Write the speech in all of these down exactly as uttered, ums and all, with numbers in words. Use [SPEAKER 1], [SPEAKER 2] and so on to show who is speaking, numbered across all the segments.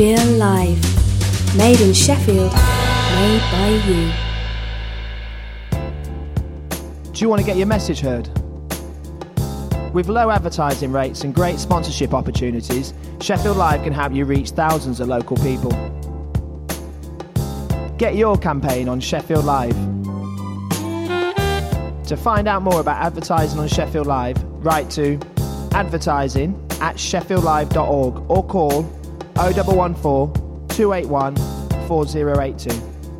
[SPEAKER 1] Sheffield Live. Made in Sheffield, made by you.
[SPEAKER 2] Do you want to get your message heard? With low advertising rates and great sponsorship opportunities, Sheffield Live can help you reach thousands of local people. Get your campaign on Sheffield Live. To find out more about advertising on Sheffield Live, write to advertising at sheffield live dot org or call oh one one four, two eight one, four oh eight two.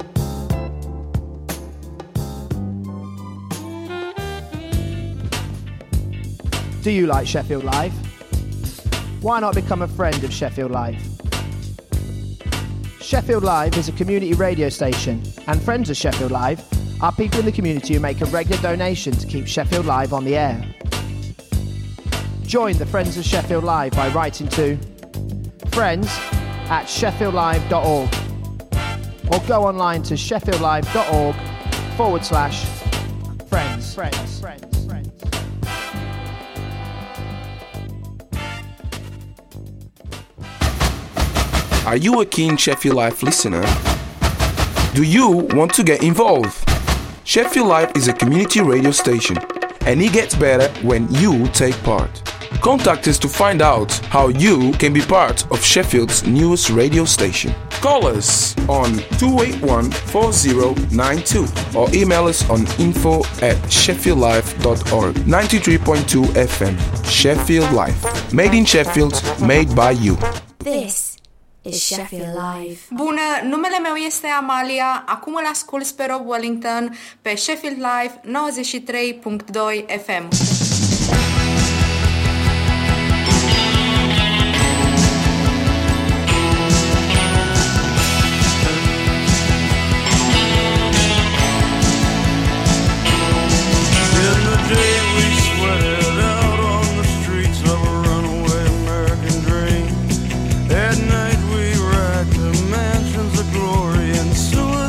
[SPEAKER 2] Do you like Sheffield Live? Why not become a friend of Sheffield Live? Sheffield Live is a community radio station, and friends of Sheffield Live are people in the community who make a regular donation to keep Sheffield Live on the air. Join the Friends of Sheffield Live by writing to friends at sheffield live dot org or go online to sheffield live dot org forward slash friends. Friends. Friends.
[SPEAKER 3] Are you a keen Sheffield Live listener? Do you want to get involved? Sheffield Live is a community radio station, and it gets better when you take part. Contact us to find out how you can be part of Sheffield's newest radio station. Call us on two eight one, four oh nine two or email us on info at sheffield live dot org. ninety-three point two F M, Sheffield Live. Made in Sheffield, made by you.
[SPEAKER 1] This is Sheffield Live.
[SPEAKER 4] Bună, numele meu este Amalia, acum îl ascult pe Rob Wellington pe Sheffield Live nouăzeci și trei punct doi F M.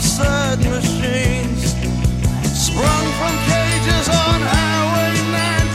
[SPEAKER 5] Sprung from cages on Highway ninety.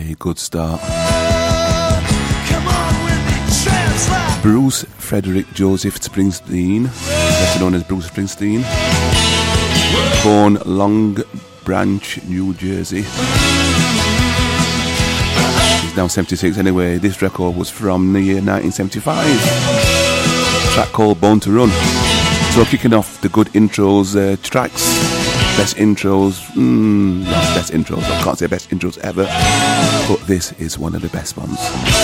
[SPEAKER 5] very good start. Bruce Frederick Joseph Springsteen, better known as Bruce Springsteen, born Long Branch, New Jersey. He's now seventy-six anyway. This record was from the year nineteen seventy-five. A track called Born to Run. So kicking off the good intros uh, tracks, best intros, mm, not best intros, I can't say best intros ever, but this is one of the best ones.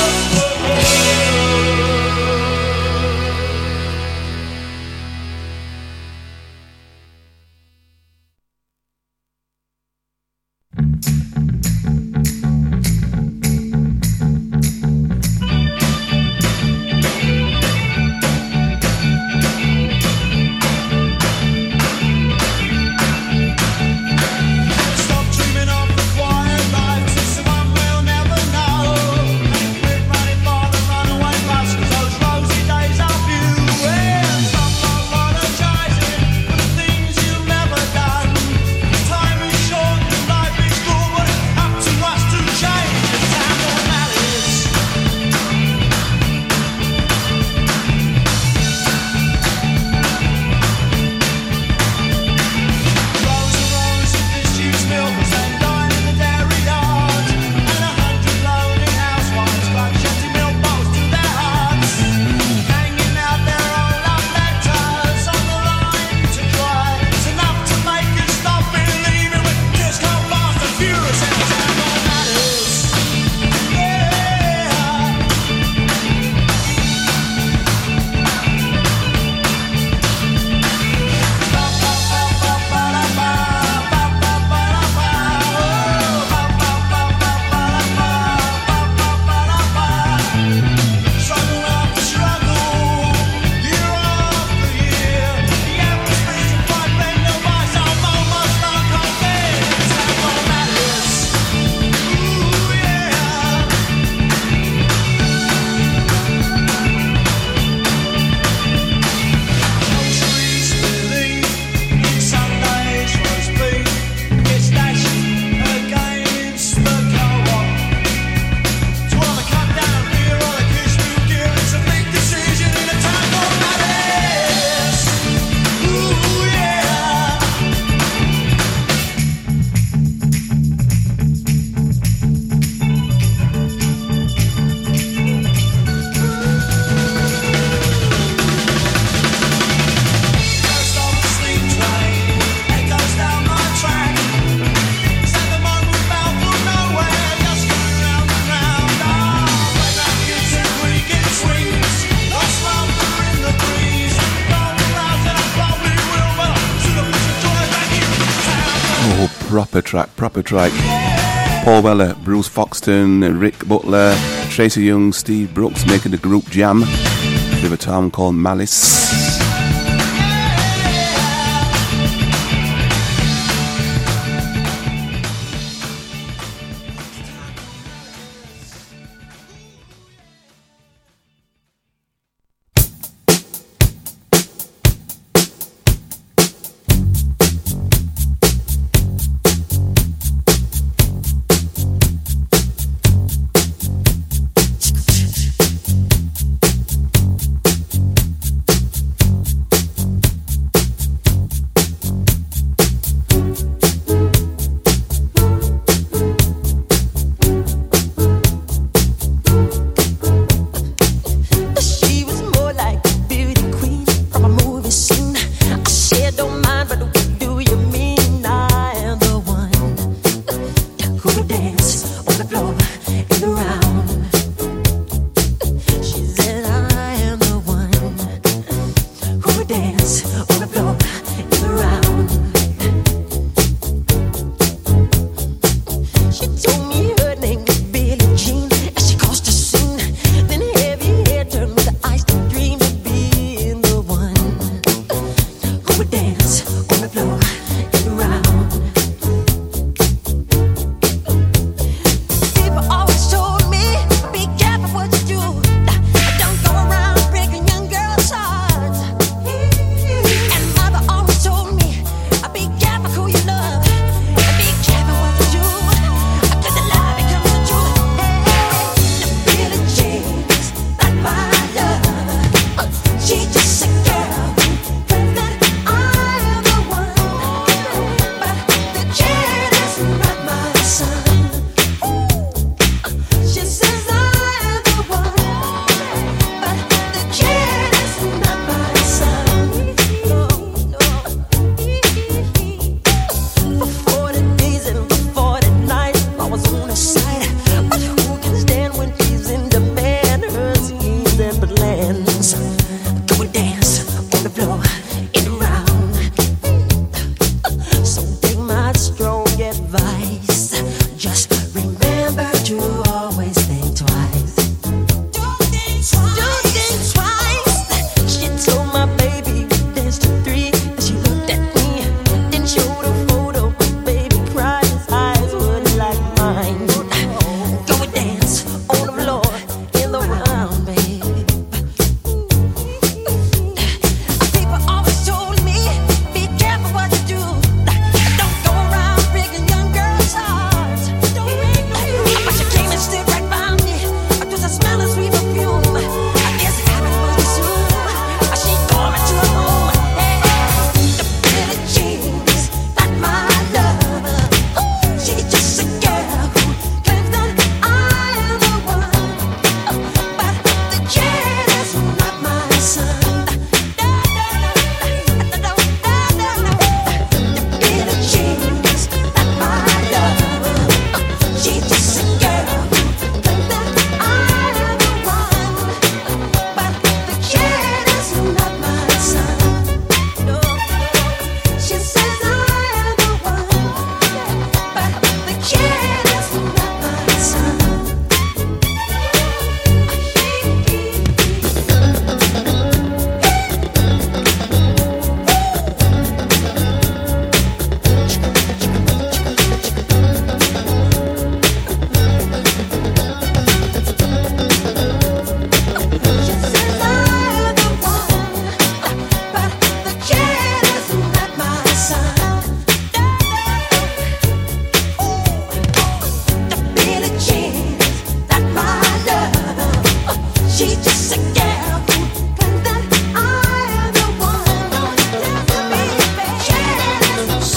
[SPEAKER 5] Proper track, proper track. Paul Weller, Bruce Foxton, Rick Butler, Tracy Young, Steve Brooks making the group jam with a town called Malice.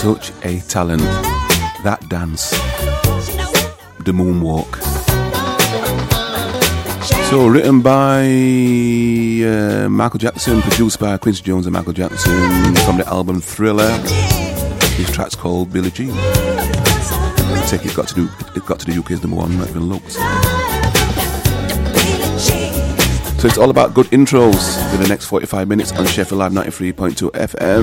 [SPEAKER 5] such a talent. That dance, the moonwalk. So written by uh, Michael Jackson, produced by Quincy Jones and Michael Jackson from the album Thriller. This track's called Billie Jean. I take it got to do it got to the U K's number one, not even looked. So it's all about good intros for the next forty-five minutes on Sheffield Live ninety-three point two F M.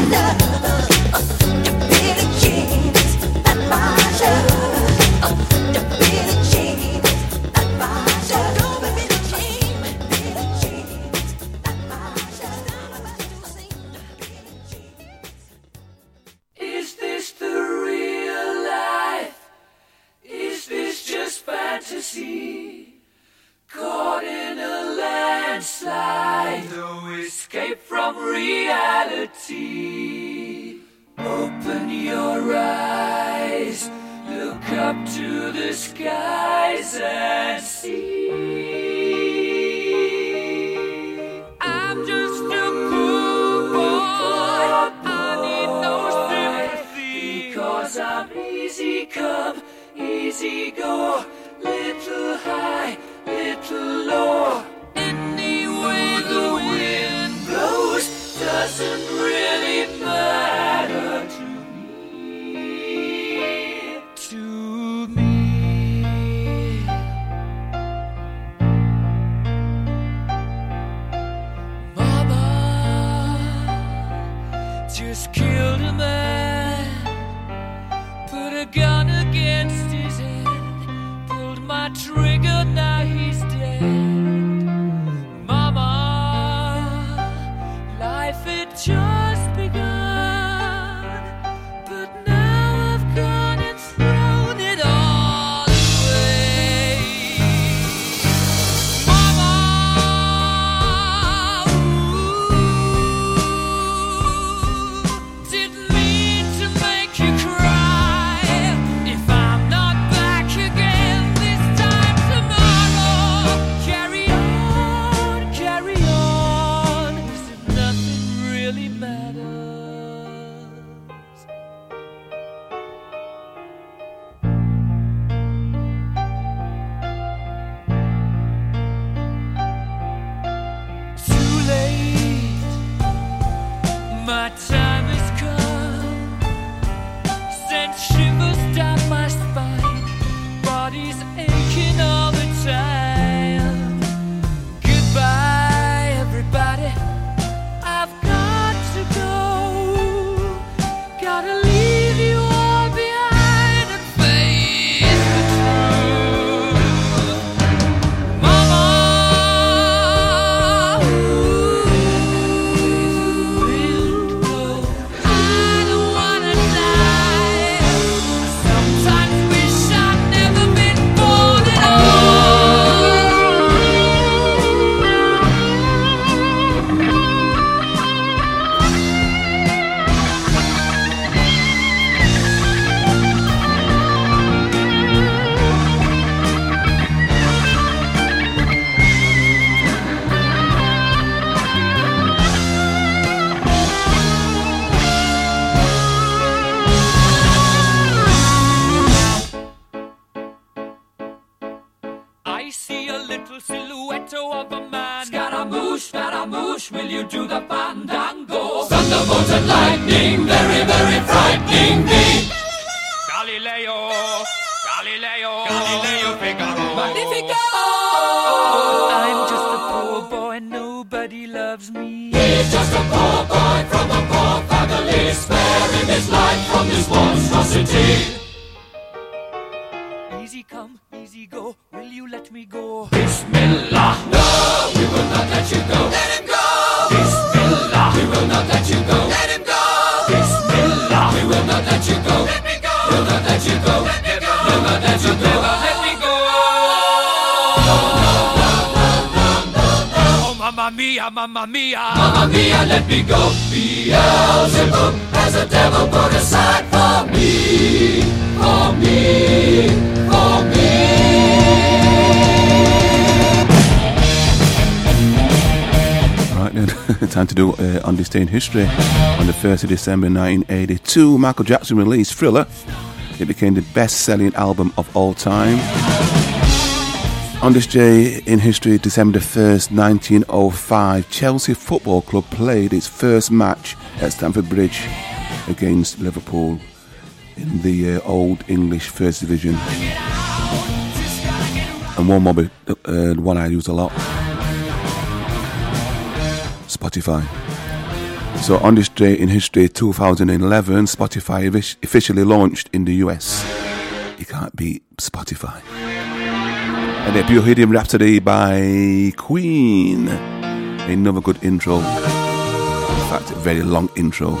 [SPEAKER 6] Mamma mia, Mamma mia, let me go. Beelzebub has a devil put aside for me, for me, for me.
[SPEAKER 5] Right then, said, time to do uh, On This Day in History. On the first of December nineteen eighty-two, Michael Jackson released Thriller. It became the best-selling album of all time. On this day in history, December the first, nineteen oh five, Chelsea Football Club played its first match at Stamford Bridge against Liverpool in the uh, Old English First Division. And one more, uh, the one I use a lot, Spotify. So on this day in history, two thousand eleven, Spotify officially launched in the U S. You can't beat Spotify. And a Bohemian Rhapsody by Queen. Another good intro. In fact, a very long intro.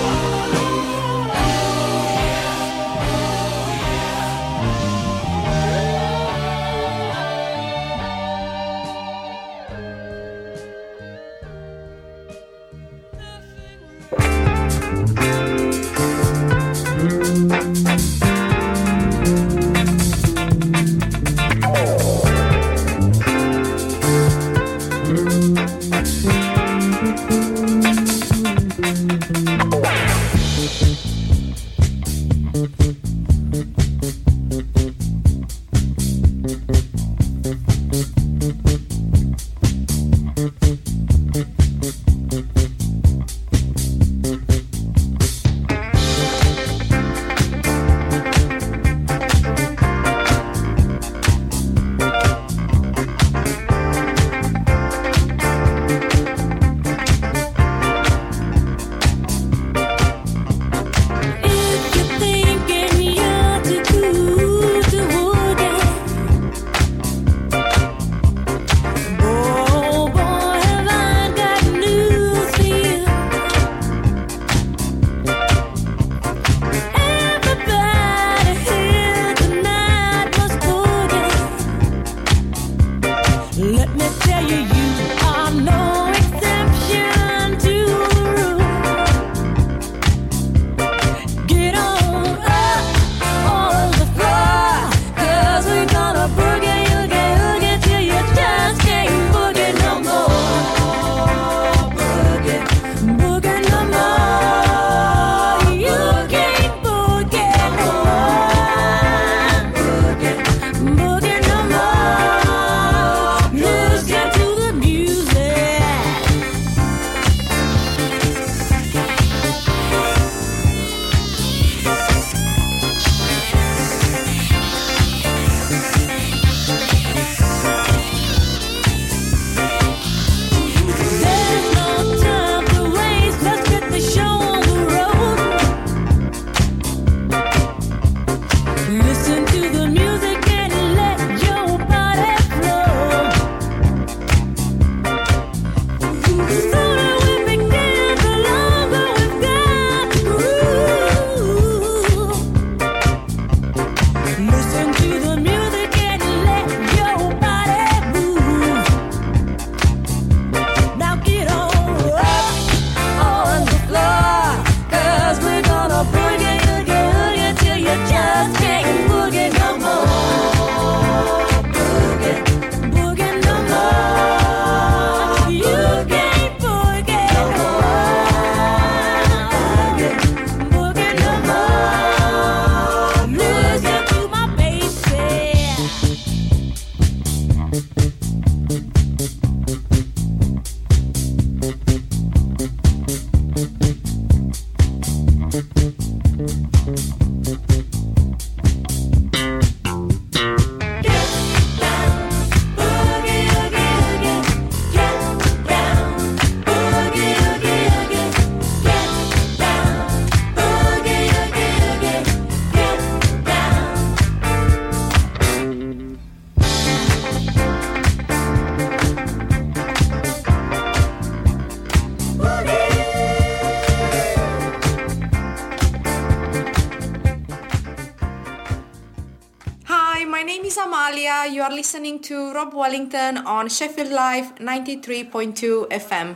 [SPEAKER 4] You are listening to Rob Wellington on Sheffield Live ninety-three point two F M.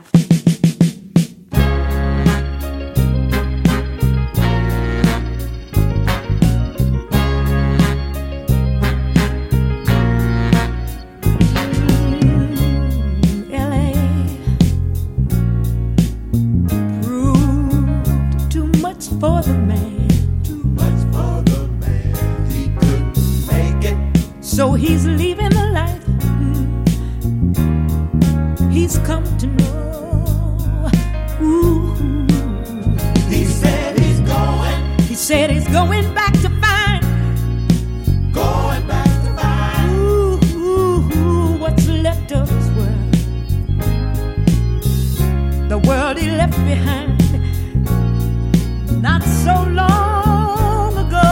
[SPEAKER 7] L A behind not so long ago.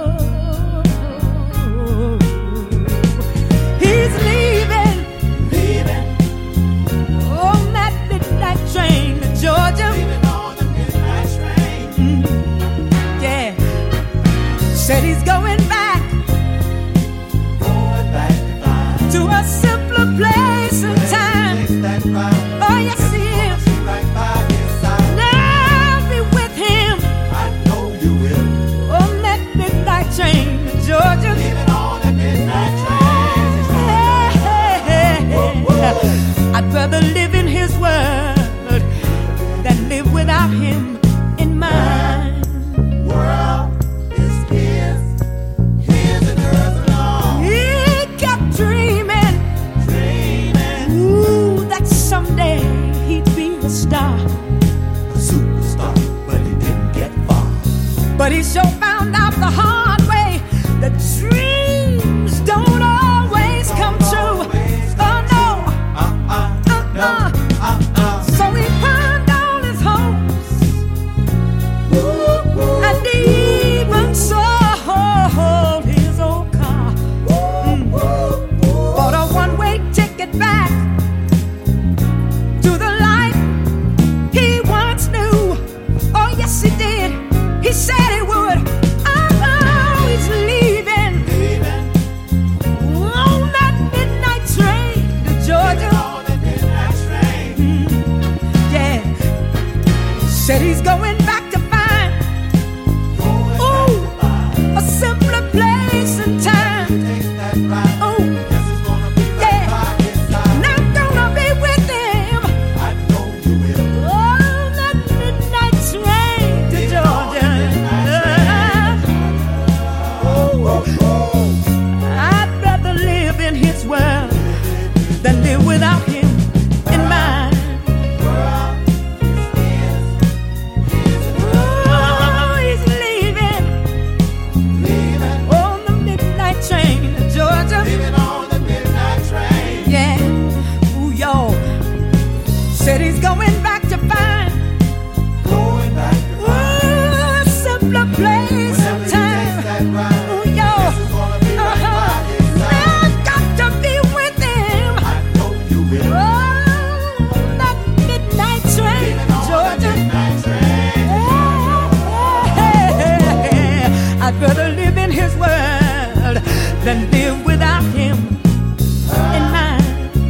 [SPEAKER 7] He's leaving, leaving on that midnight train to Georgia. Leaving on the midnight train. Mm, yeah, said he's going back, going back to, find to a simpler place and time. Oh yes, he is. Right by his side. Now be with him. I know you will. On that midnight train to Georgia. Leaving on that midnight train to Georgia. I'd rather live in his world than live without him in mine. World is his, his and hers alone. He kept dreaming, dreaming. Ooh, that someday he'd be a star, a superstar, but he didn't get far. But he sure found out the hard way that dreams don't always come true. Oh no, uh, uh, uh, uh. So he pawned all his hopes, and even sold his old car. Mm. Bought a one-way ticket back to the life he once knew. Oh yes, he did. He said he would. Oh, he's leaving, leaving on that midnight train to Georgia. On that midnight train. Mm, yeah, said he's going back to find, ooh, a simpler place and time. Oh, yeah, and I'm gonna be with him. I know you will. On that midnight train to Georgia. I'd rather live in his world than live without him in mine. Oh, he's leaving, on the midnight train to Georgia. Yeah, ooh, y'all. Said he's going back to find, ooh, a simpler place and time. Ooh, y'all. Uh-huh. I've got to be with him. Oh, that midnight train to Georgia. Yeah. I'd rather live in his world than live without him in mine.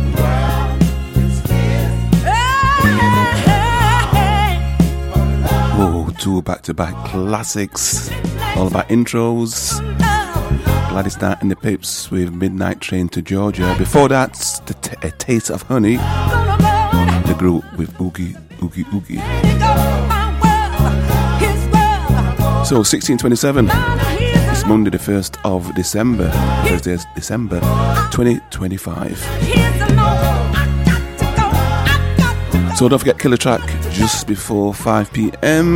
[SPEAKER 5] Oh, two back-to-back classics, all about intros. Gladys Knight and the Pips with Midnight Train to Georgia. Before that, the t- A Taste of Honey, the group with Oogie Oogie Oogie. So sixteen twenty-seven, it's Monday the first of December, Thursday is December twenty twenty-five. So don't forget Killer Track just before five p.m.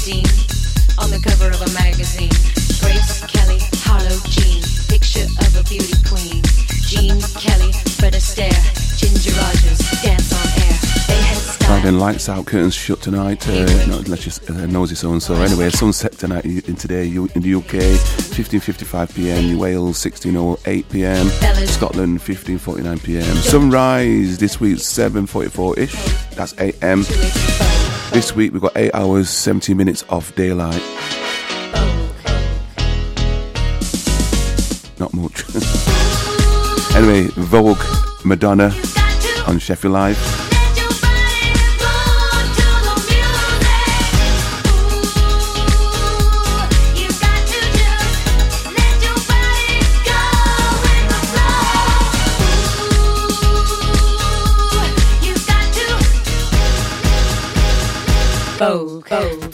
[SPEAKER 8] seen on the cover of a magazine. Grace Kelly, Harlow Jean, picture of a beauty queen. Jean Kelly, Fred Astaire, Ginger Rogers, dance on air. They had style.
[SPEAKER 5] Friday lights out, curtains shut tonight. Uh, no, let's just uh, nosy so and so. Anyway, sunset tonight in today in the U K, fifteen fifty-five p m. Wales, sixteen oh eight p m. Scotland, fifteen forty-nine p m. Sunrise this week, seven forty-four ish. That's a m. This week we've got eight hours, seventy minutes of daylight. Not much. Anyway, Vogue, Madonna on Sheffield Live.
[SPEAKER 8] Vogue, Vogue.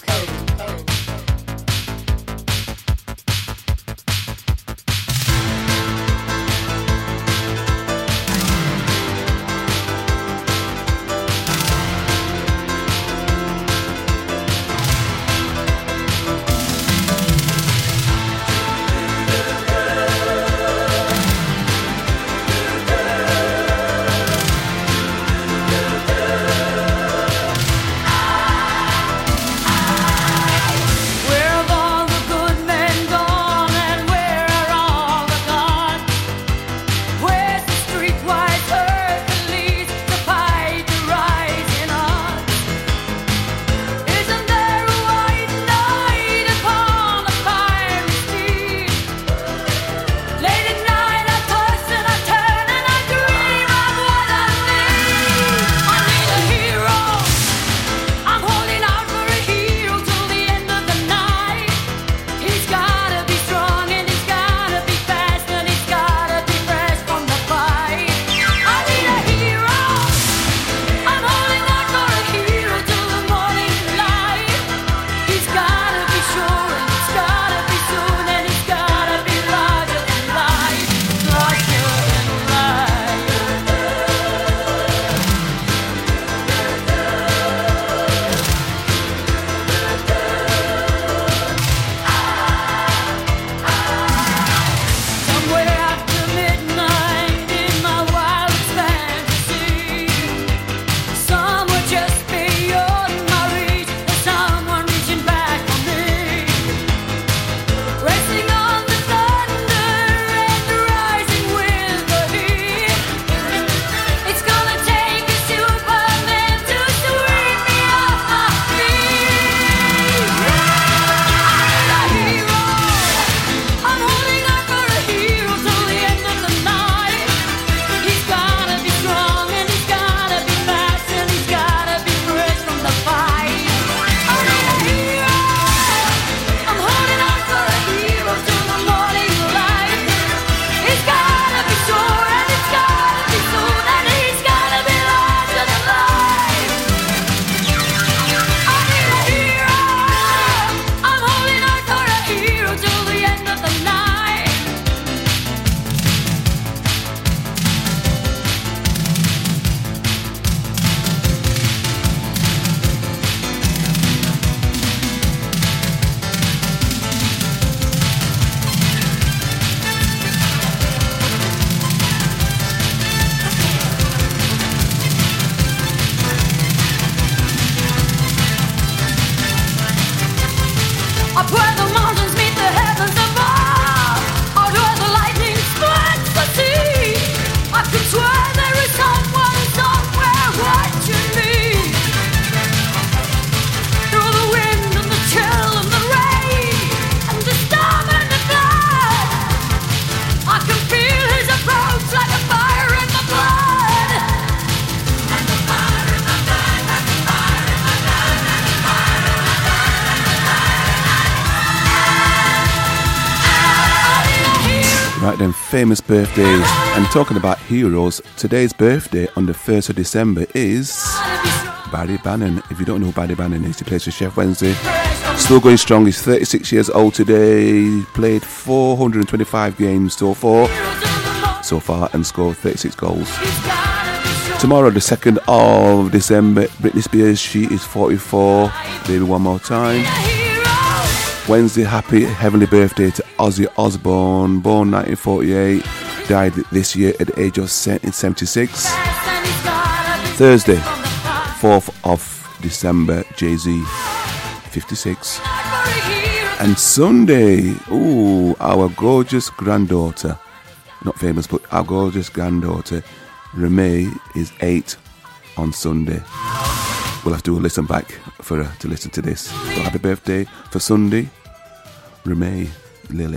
[SPEAKER 5] Right then, famous birthdays. And talking about heroes, today's birthday on the first of December is Barry Bannon. If you don't know who Barry Bannon is, he plays for Chef Wednesday. Still going strong, he's thirty-six years old today. Played four hundred twenty-five games so far, so far and scored thirty-six goals. Tomorrow, the second of December, Britney Spears, she is forty-four. Baby, one more time. Wednesday, happy heavenly birthday to Ozzy Osbourne, born nineteen forty-eight, died this year at the age of seventy-six. Thursday, fourth of December, Jay-Z, fifty-six. And Sunday, ooh, our gorgeous granddaughter, not famous, but our gorgeous granddaughter, Remay, is eight on Sunday. We'll have to listen back for her to listen to this. So happy birthday for Sunday, Remay Lily.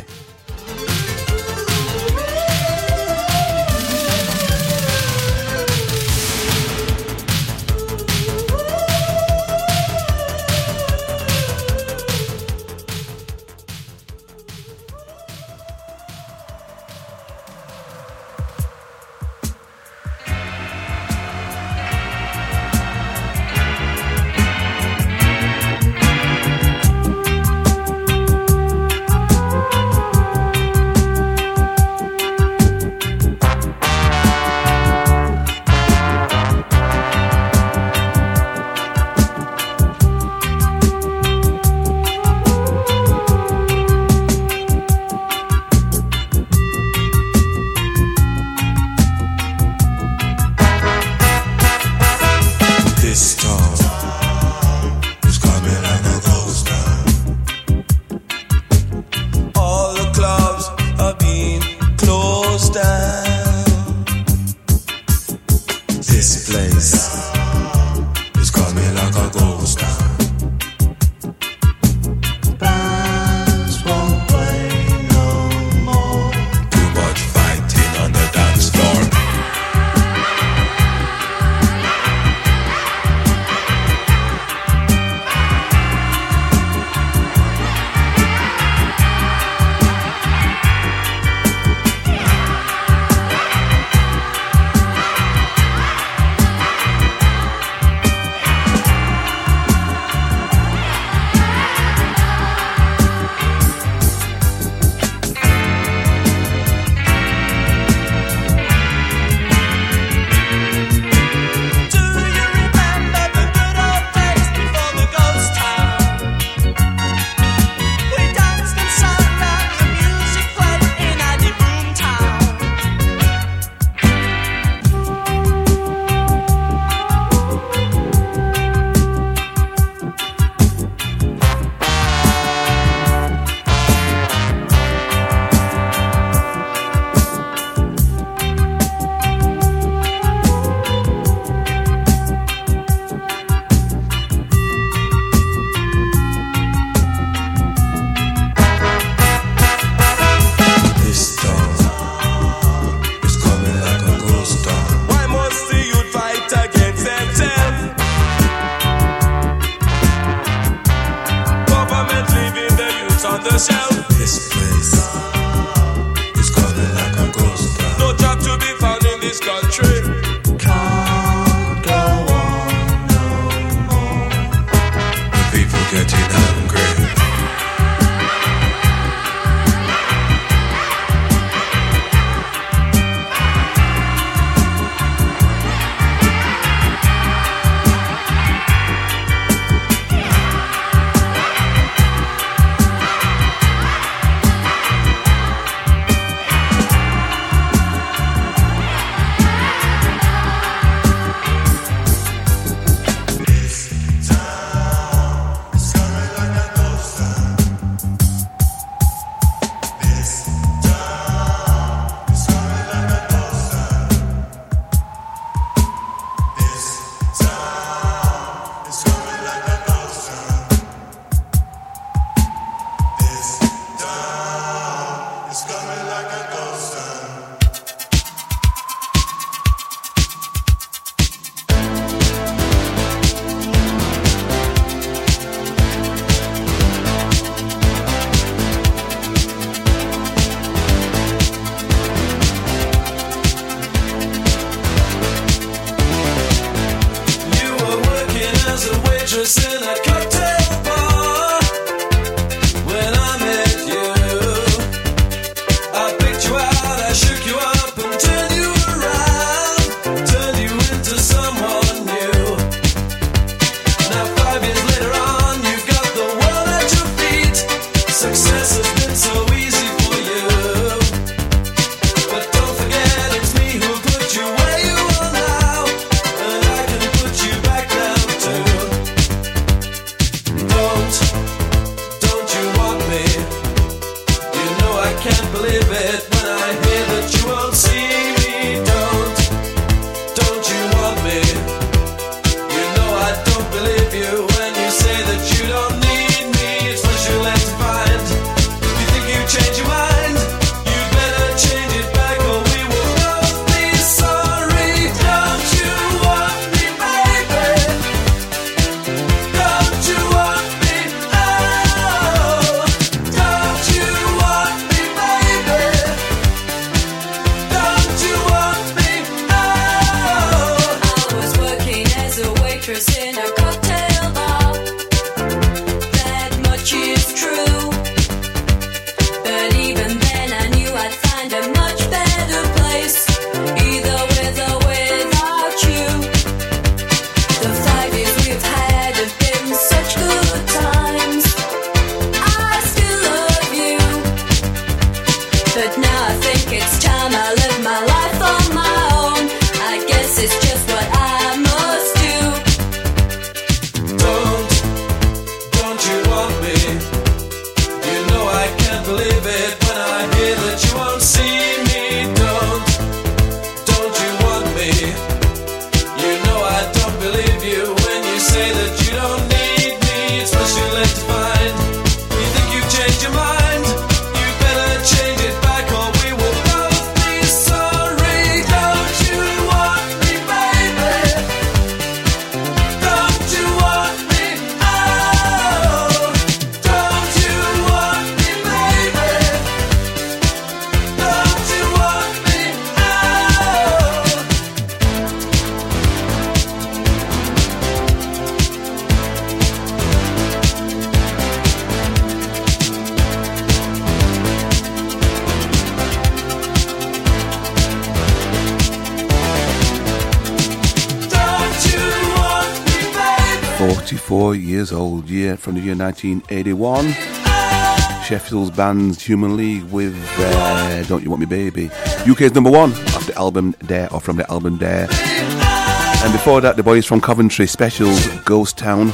[SPEAKER 5] forty-four years old, year from the year nineteen eighty-one. Sheffield's band's Human League with uh, Don't You Want Me Baby. U K's number one off the album Dare, or from the album Dare. And before that, the boys from Coventry, Specials, Ghost Town.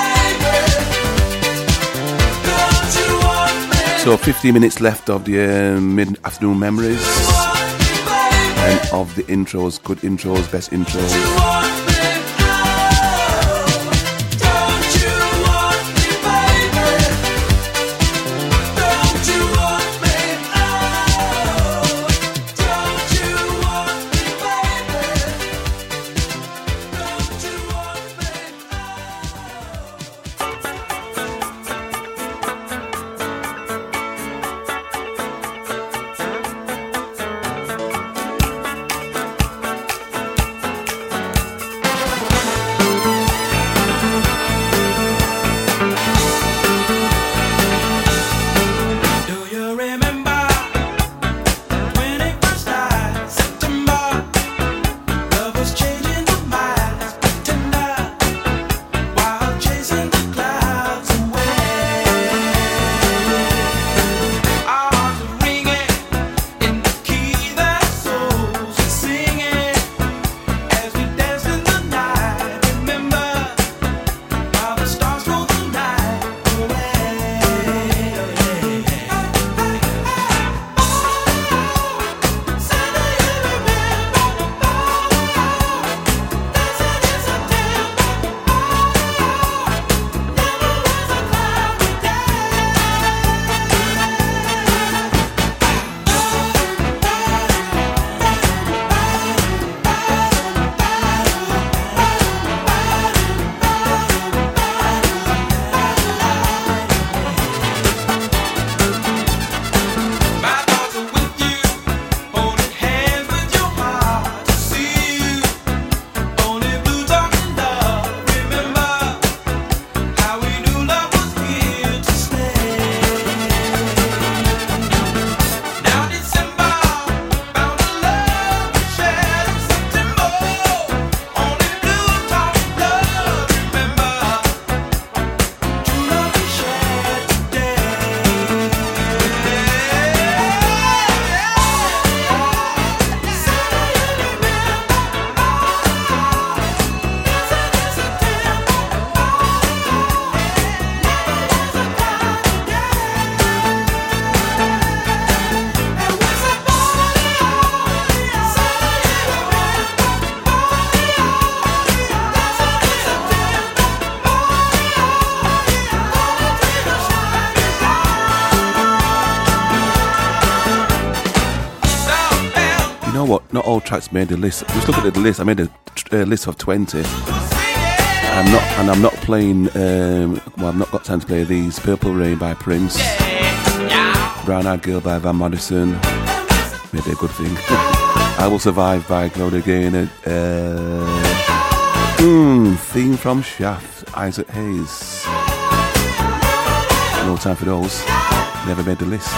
[SPEAKER 5] So fifteen minutes left of the uh, mid-afternoon memories. And of the intros, good intros, best intros. Not all tracks made the list. Just look at the list. I made a uh, list of twenty. I'm not, and I'm not playing. Um, well, I've not got time to play these. Purple Rain by Prince, Brown Eyed Girl by Van Morrison. Maybe a good thing. I Will Survive by Gloria Gaynor. Uh, mm, theme from Shaft, Isaac Hayes. No time for those. Never made the list.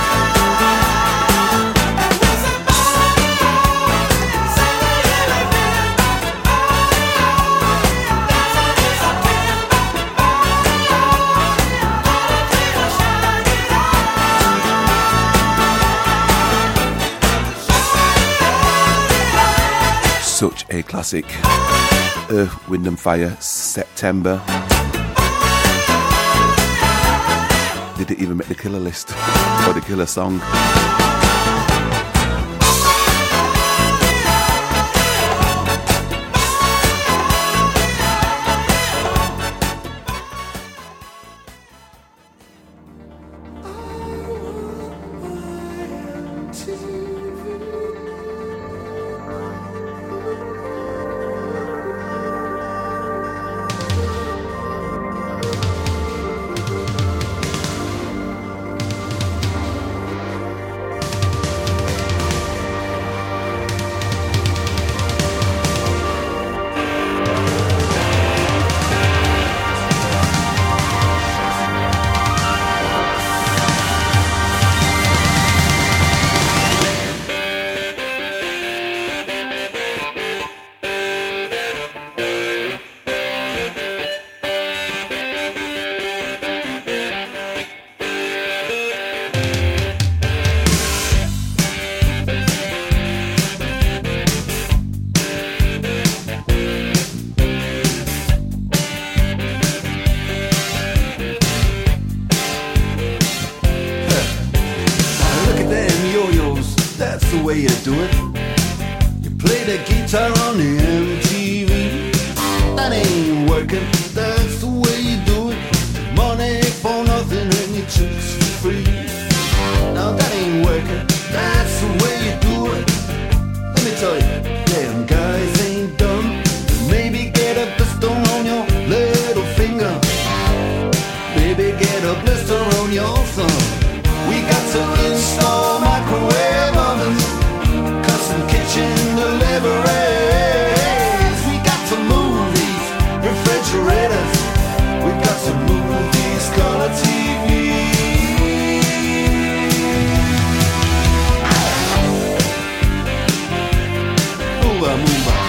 [SPEAKER 5] Such a classic. Earth, Wind and Fire, September. Did it even make the killer list? Or the killer song?
[SPEAKER 9] way you do it. You play the guitar on the M T V. That ain't working, that's the way you do it. Money for nothing and your chicks for free. Now that ain't working, that's the way you do it. Let me tell you, damn guys ain't dumb. Maybe get a blister on your little finger. Maybe get a blister on your thumb. We got to install microwave ovens, custom kitchen deliveries. We got to move these refrigerators. We got to move these color T Vs. Move on, move on.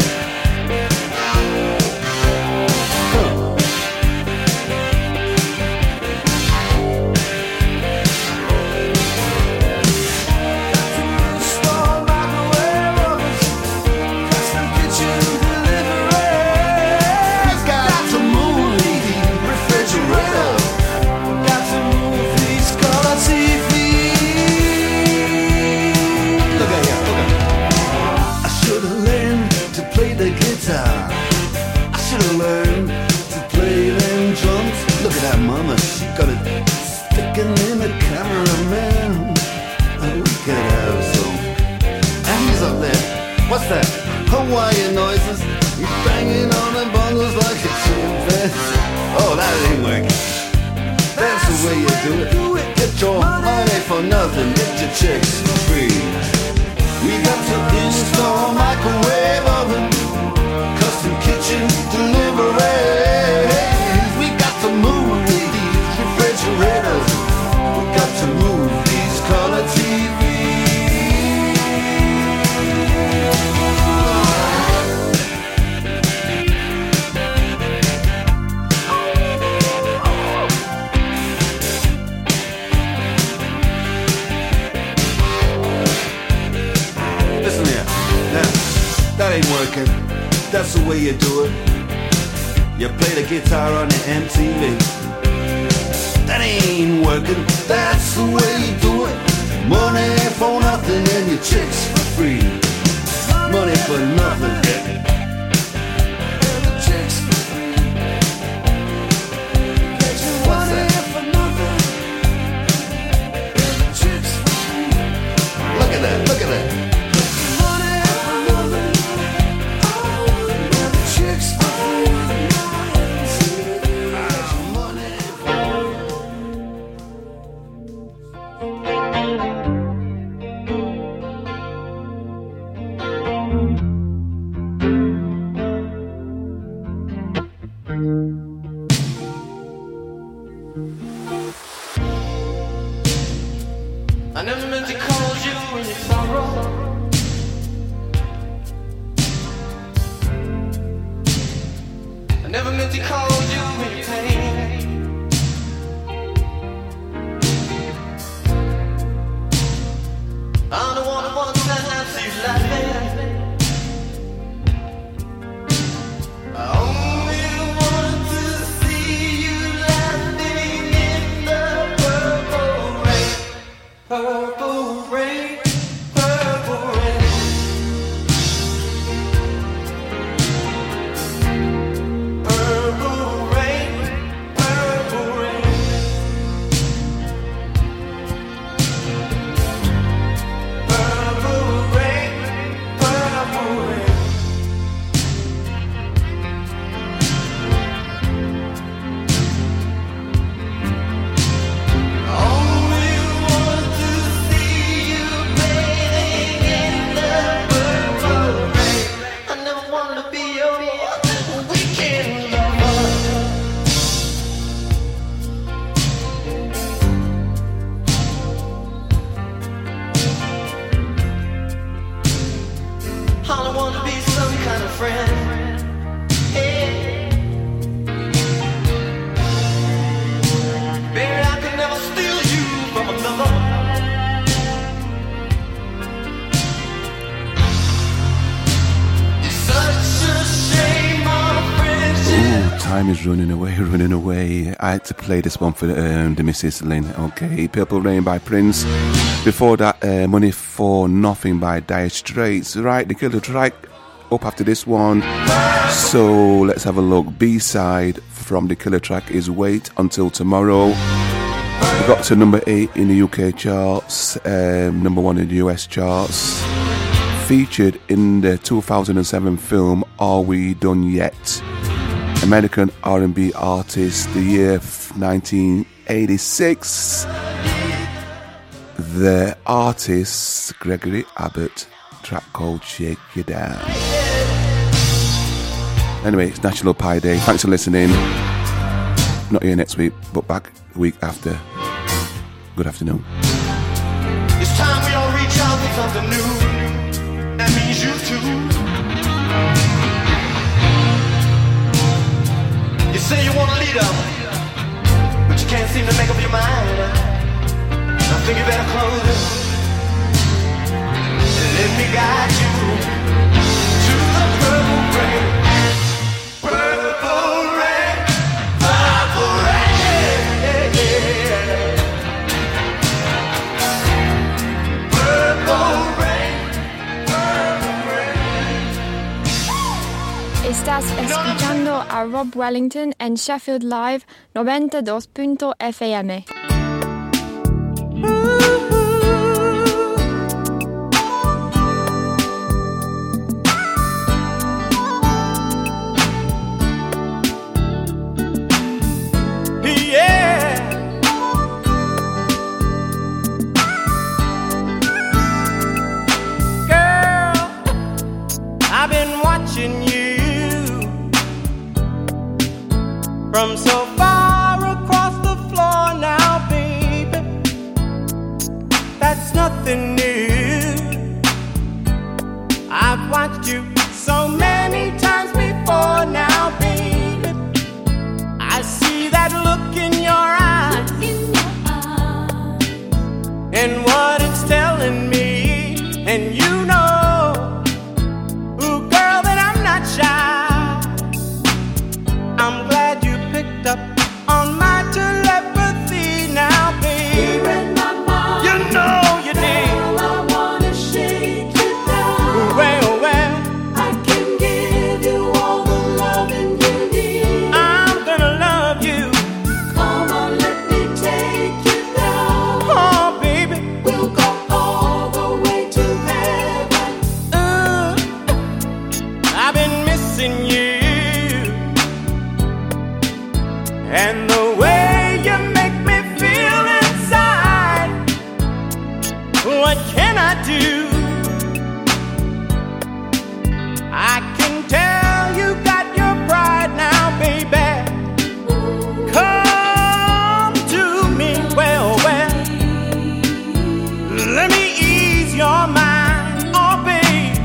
[SPEAKER 9] What's that? Hawaiian noises. He's banging on the bongos like a chimpanzee. Oh, that ain't working. That's the way you do it. Get your money for nothing, get your chicks for free. We got to install microwave oven, custom kitchen deliveries. We got to move these refrigerators. We got to move these color T Vs. That ain't working, that's the way you do it. You play the guitar on the M T V. That ain't working, that's the way you do it. Money for nothing and your chicks for free. Money for nothing and your chicks for free. What's that? Look at that, look at that.
[SPEAKER 6] I never meant to call you in your sorrow. I never meant to call you in your pain. I'm the one who wants to have you laughing. I only want to see you laughing in the purple rain. Purple rain, purple rain. Purple rain.
[SPEAKER 5] time is running away, running away. I had to play this one for um, the Missus Lynn. Okay, Purple Rain by Prince. Before that, uh, Money for Nothing by Dire Straits. Right, the killer track up after this one. So let's have a look. B-side from the killer track is Wait Until Tomorrow. We got to number eight in the U K charts, um, number one in the U S charts. Featured in the two thousand seven film Are We Done Yet? American R and B artist, the year nineteen eighty-six. The artist Gregory Abbott, track called Shake You Down. Anyway, it's National Pie Day. Thanks for listening. Not here next week, but back the week after. Good afternoon.
[SPEAKER 9] It's time we all reach out for something new. That means you too. You say you want a leader, but you can't seem to make up your mind. I think you better close it and let me guide you to the purple rain. Purple rain, purple rain, yeah, yeah. Purple rain, purple rain.
[SPEAKER 10] Estás escuchando a Rob Wellington en Sheffield Live noventa y dos punto F M.
[SPEAKER 11] From so far across the floor now, baby, that's nothing new. I've watched you so many times before now, baby. I see that look in your eyes, and what it's telling me, and you know, ooh, girl, that I'm not shy. I'm glad you picked up on my telepathy now, baby. You read my mind. You know you did. Girl, I wanna shake you down. Well, well, I can give you all the loving you need. I'm gonna love you. Come on, let me take you down. Oh, baby, we'll go all the way to heaven. Uh, I've been missing you. And the way you make me feel inside, what can I do? I can tell you got your pride now, baby. Come to me, well, well. Let me ease your mind, oh, babe.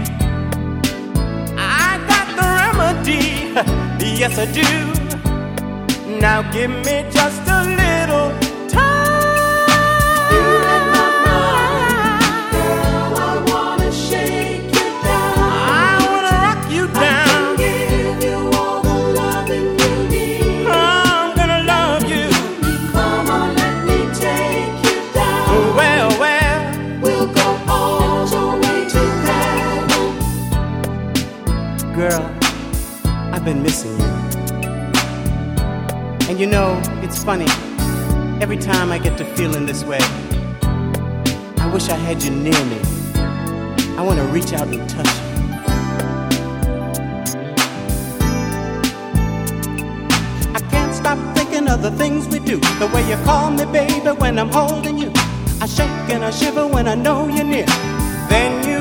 [SPEAKER 11] I got the remedy, yes I do. Now give me just a little time. You read my mind. Girl, I wanna shake you down. I wanna rock you down. I can give you all the loving you need. I'm gonna love you. Come on, let me take you down. Well, well, we'll go all the way to heaven. Girl, I've been missing you. And you know, it's funny, every time I get to feeling this way, I wish I had you near me. I want to reach out and touch you. I can't stop thinking of the things we do. The way you call me, baby, when I'm holding you. I shake and I shiver when I know you're near. Then you